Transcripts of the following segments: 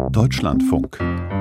Deutschlandfunk.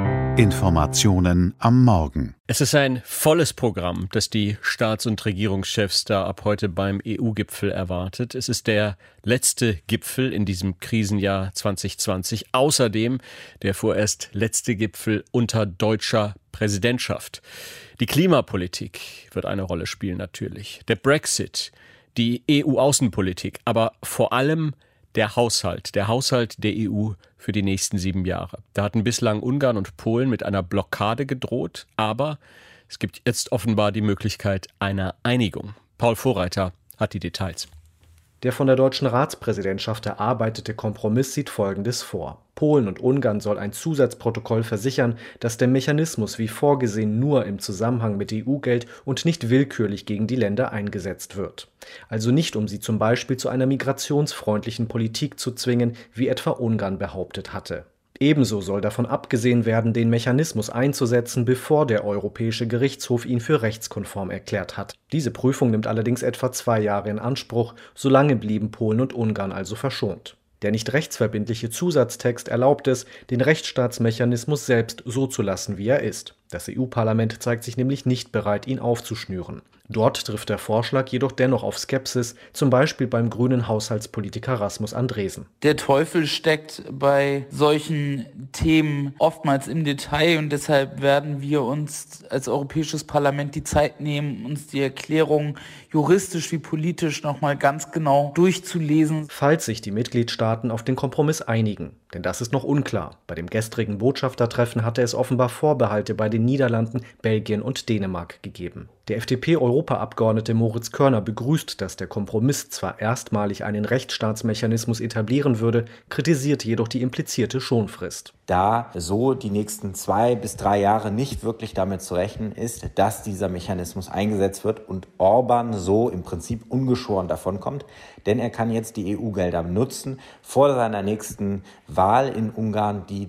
Informationen am Morgen. Es ist ein volles Programm, das die Staats- und Regierungschefs da ab heute beim EU-Gipfel erwartet. Es ist der letzte Gipfel in diesem Krisenjahr 2020. Außerdem der vorerst letzte Gipfel unter deutscher Präsidentschaft. Die Klimapolitik wird eine Rolle spielen natürlich. Der Brexit, die EU-Außenpolitik, aber vor allem der Haushalt der EU für die nächsten 7 Jahre. Da hatten bislang Ungarn und Polen mit einer Blockade gedroht, aber es gibt jetzt offenbar die Möglichkeit einer Einigung. Paul Vorreiter hat die Details. Der von der deutschen Ratspräsidentschaft erarbeitete Kompromiss sieht Folgendes vor. Polen und Ungarn soll ein Zusatzprotokoll versichern, dass der Mechanismus wie vorgesehen nur im Zusammenhang mit EU-Geld und nicht willkürlich gegen die Länder eingesetzt wird. Also nicht, um sie zum Beispiel zu einer migrationsfreundlichen Politik zu zwingen, wie etwa Ungarn behauptet hatte. Ebenso soll davon abgesehen werden, den Mechanismus einzusetzen, bevor der Europäische Gerichtshof ihn für rechtskonform erklärt hat. Diese Prüfung nimmt allerdings etwa 2 Jahre in Anspruch, solange blieben Polen und Ungarn also verschont. Der nicht rechtsverbindliche Zusatztext erlaubt es, den Rechtsstaatsmechanismus selbst so zu lassen, wie er ist. Das EU-Parlament zeigt sich nämlich nicht bereit, ihn aufzuschnüren. Dort trifft der Vorschlag jedoch dennoch auf Skepsis, zum Beispiel beim grünen Haushaltspolitiker Rasmus Andresen. Der Teufel steckt bei solchen Themen oftmals im Detail und deshalb werden wir uns als Europäisches Parlament die Zeit nehmen, uns die Erklärung juristisch wie politisch nochmal ganz genau durchzulesen. Falls sich die Mitgliedstaaten auf den Kompromiss einigen, denn das ist noch unklar. Bei dem gestrigen Botschaftertreffen hatte es offenbar Vorbehalte bei den Niederlanden, Belgien und Dänemark gegeben. Der FDP-Europaabgeordnete Moritz Körner begrüßt, dass der Kompromiss zwar erstmalig einen Rechtsstaatsmechanismus etablieren würde, kritisiert jedoch die implizierte Schonfrist. Da so die nächsten 2 bis 3 Jahre nicht wirklich damit zu rechnen ist, dass dieser Mechanismus eingesetzt wird und Orban so im Prinzip ungeschoren davonkommt, denn er kann jetzt die EU-Gelder nutzen vor seiner nächsten Wahl in Ungarn, die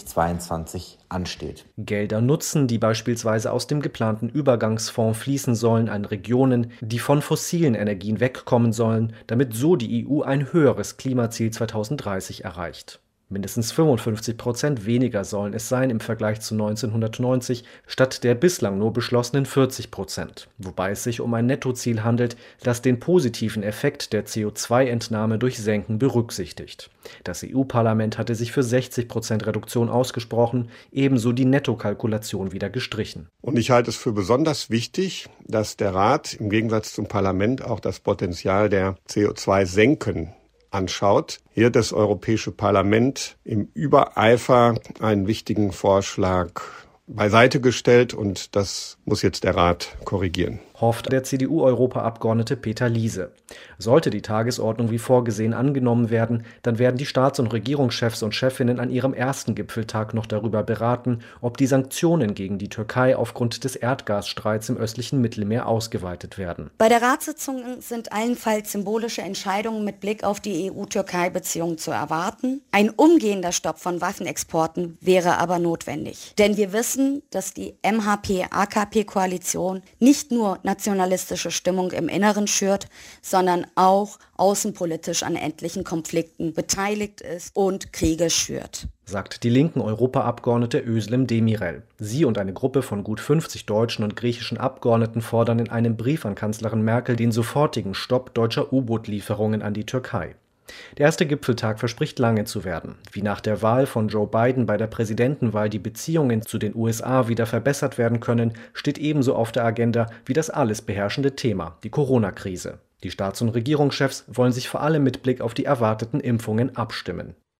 2022 ansteht. Gelder nutzen, die beispielsweise aus dem geplanten Übergangsfonds fließen sollen an Regionen, die von fossilen Energien wegkommen sollen, damit so die EU ein höheres Klimaziel 2030 erreicht. Mindestens 55% weniger sollen es sein im Vergleich zu 1990, statt der bislang nur beschlossenen 40%. Wobei es sich um ein Nettoziel handelt, das den positiven Effekt der CO2-Entnahme durch Senken berücksichtigt. Das EU-Parlament hatte sich für 60% Reduktion ausgesprochen, ebenso die Nettokalkulation wieder gestrichen. Und ich halte es für besonders wichtig, dass der Rat im Gegensatz zum Parlament auch das Potenzial der CO2-Senken anschaut. Hier hat das Europäische Parlament im Übereifer einen wichtigen Vorschlag beiseite gestellt und das muss jetzt der Rat korrigieren. Hofft der CDU-Europaabgeordnete Peter Liese. Sollte die Tagesordnung wie vorgesehen angenommen werden, dann werden die Staats- und Regierungschefs und Chefinnen an ihrem ersten Gipfeltag noch darüber beraten, ob die Sanktionen gegen die Türkei aufgrund des Erdgasstreits im östlichen Mittelmeer ausgeweitet werden. Bei der Ratssitzung sind allenfalls symbolische Entscheidungen mit Blick auf die EU-Türkei-Beziehungen zu erwarten. Ein umgehender Stopp von Waffenexporten wäre aber notwendig. Denn wir wissen, dass die MHP-AKP-Koalition nicht nur nationalistische Stimmung im Inneren schürt, sondern auch außenpolitisch an etlichen Konflikten beteiligt ist und Kriege schürt, sagt die linken Europaabgeordnete Özlem Demirel. Sie und eine Gruppe von gut 50 deutschen und griechischen Abgeordneten fordern in einem Brief an Kanzlerin Merkel den sofortigen Stopp deutscher U-Boot-Lieferungen an die Türkei. Der erste Gipfeltag verspricht lange zu werden. Wie nach der Wahl von Joe Biden bei der Präsidentenwahl die Beziehungen zu den USA wieder verbessert werden können, steht ebenso auf der Agenda wie das alles beherrschende Thema, die Corona-Krise. Die Staats- und Regierungschefs wollen sich vor allem mit Blick auf die erwarteten Impfungen abstimmen.